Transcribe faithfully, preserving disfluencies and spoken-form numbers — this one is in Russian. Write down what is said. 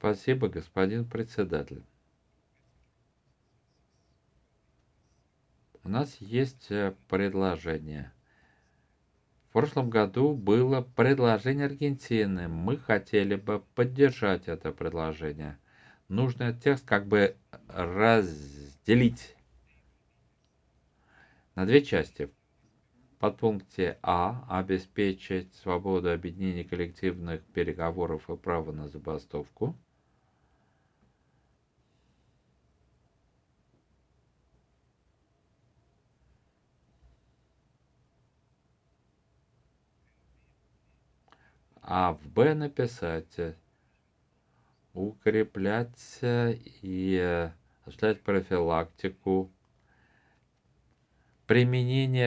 Спасибо, господин председатель. У нас есть э, предложение. В прошлом году было предложение Аргентины. Мы хотели бы поддержать это предложение. Нужно текст как бы разделить на две части. В подпункте А обеспечить свободу объединения коллективных переговоров и право на забастовку. А в Б написать укреплять и осуществлять профилактику применения